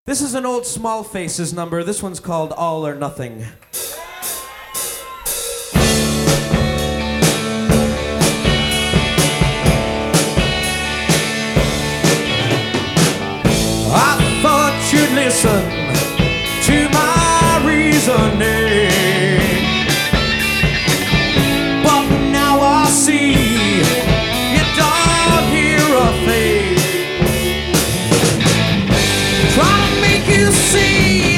This is an old Small Faces number. This one's called All or Nothing. I thought you'd listen to my reasoning, but now I see you don't hear a thing. Try to make you see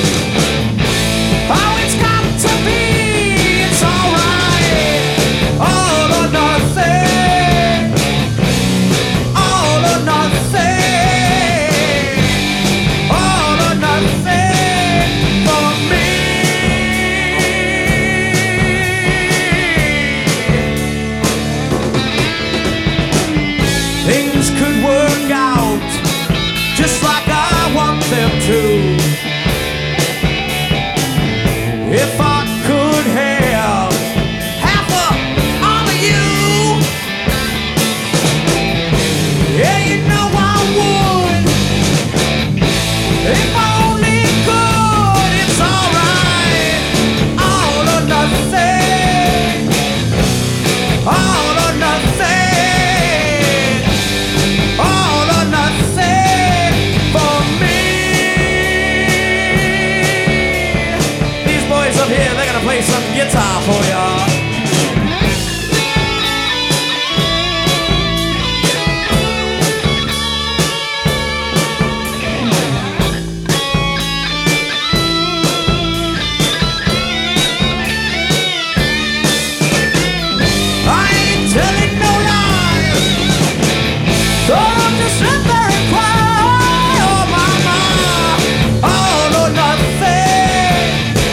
how it's got to be. It's alright, all or nothing, all or nothing, all or nothing for me. Things could work out just like I want them to. If I could have half of all of you, yeah, you know I would. If I only could, it's alright. All or nothing, all or nothing, all or nothing for me. These boys up here, they're gonna play some guitar for y'all. I ain't telling no lies, so don't just sit there and cry. Oh mama, all or nothing,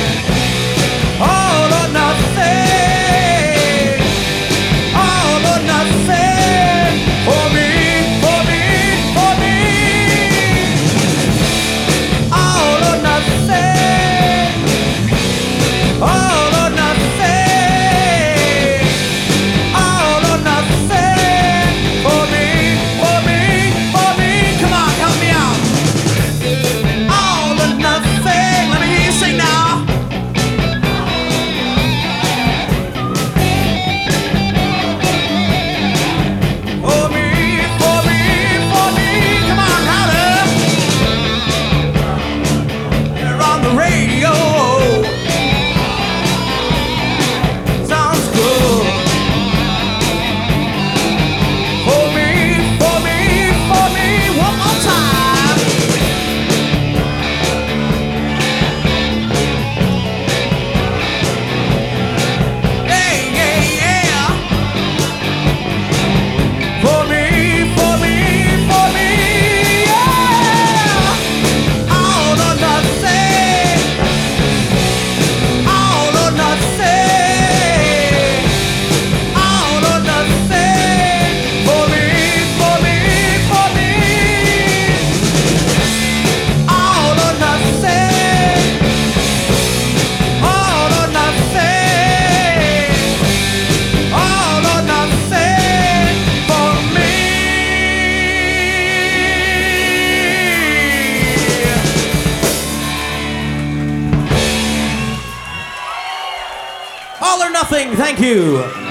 all or nothing, all or nothing for me, for me, for me. All or nothing, all or nothing, all or nothing for me, for me, for me. Come on, help me out. All or nothing. Let me hear you sing now. For me, for me, for me. Come on, holler. You're on the radio. Sounds good. For me, for me, for me. One more time. Yeah, yeah, yeah. For me, for me, for me. Yeah. All or nothing, all or nothing, all or nothing for me, for me, for me. All or nothing, all or nothing, all or nothing for me. All or nothing, thank you.